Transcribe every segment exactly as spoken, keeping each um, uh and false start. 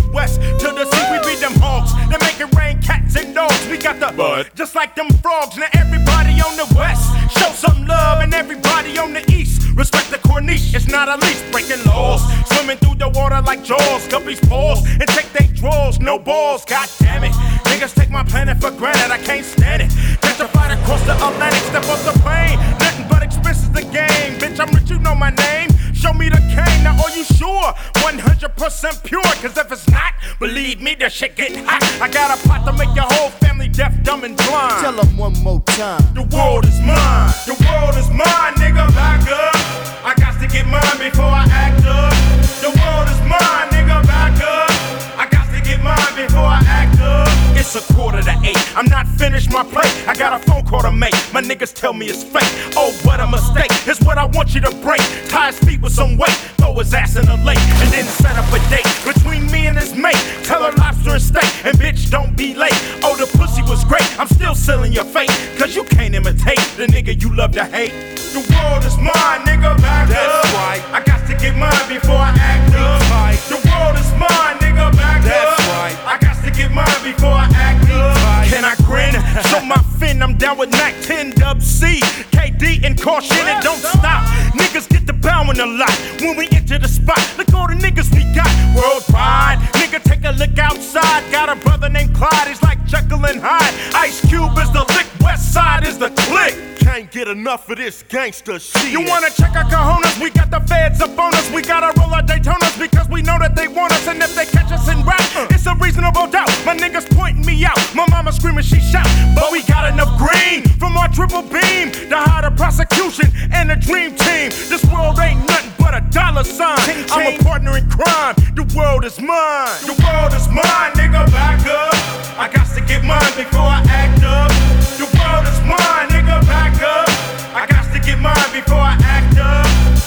west to the sea, we be them hogs. They make it rain cats and dogs. We got the bud, just like them frogs. Now everybody on the west, show some love, and everybody on the east, respect the Corniche. It's not a leash breaking laws. Swimming through the water like Jaws. Guppies pause and take they draws. No balls, god damn it. Niggas take my planet for granted, I can't stand it. Catch a flight across the Atlantic, step off the plane. Nothing but expenses the game. Bitch, I'm rich, you know my name. Show me the cane, now are you sure? one hundred percent pure, cause if it's not, believe me, the shit get hot. I got a pot to make your whole family deaf, dumb, and blind. Tell them one more time. The world is mine. The world is mine, nigga, back up. I got to get mine before I act up. The world is mine, nigga, back up. I got to get mine before I act up. It's a quarter to eight, I'm not finished my plate. I got a phone call to make, my niggas tell me it's fake. Oh, what a mistake, it's what I want you to break. Tie his feet with some weight, throw his ass in the lake, and then set up a date between me and his mate. Tell her lobster and steak, and bitch don't be late. Oh, the pussy was great, I'm still sealing your fate, cause you can't imitate the nigga you love to hate. The world is mine, nigga, back That's up. That's right. I got to get mine before I act up. Right. The world is mine, nigga, back That's up. right. I got to get mine before I act up. Right. Can I grin? Show my fin, I'm down with Mac ten Dub C, K D and caution and don't stop. Niggas get the bowing a lot when we enter the spot. Look all the niggas we got worldwide. Nigga, take a look outside. Got a brother named Clyde, he's like Jekyll and Hyde. Ice Cube is the lick, West Side is the click. Can't get enough of this gangster shit. You wanna check our cojones? We got the feds up on us. We gotta roll our Daytonas because we know that they want us. And if they catch us in rap, it's a reasonable doubt. My niggas pointing me out. My mama screaming, she shout. But we got enough green from our triple beam to hide a prosecution and a dream team. This world ain't nothing but a dollar sign. I'm a partner in crime. The world is mine. The world is mine, nigga, back up. I got to get mine before I act up. The world is mine, nigga, back up. I got to get mine before I act up.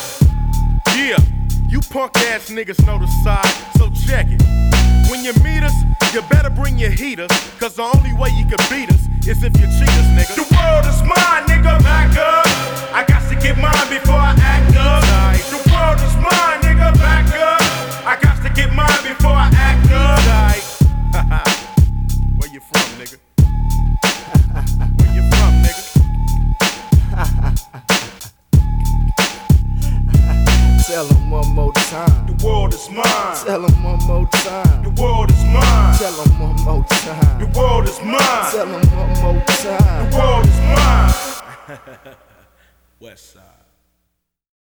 Yeah, you punk ass niggas know the side, so check it. When you meet us, you better bring your heaters, cause the only way you can beat us is if you cheat us, nigga. The world is mine, nigga, back up. I got to get mine before I act up. The world is mine, nigga, back up. I got to get mine before I act up. Where you from, nigga? Where you from, nigga? Tell them one more time. The world is mine. Tell them one more time. The world is mine. Tell them one more time. The world is mine. Tell them one more time. The world is mine. West Side.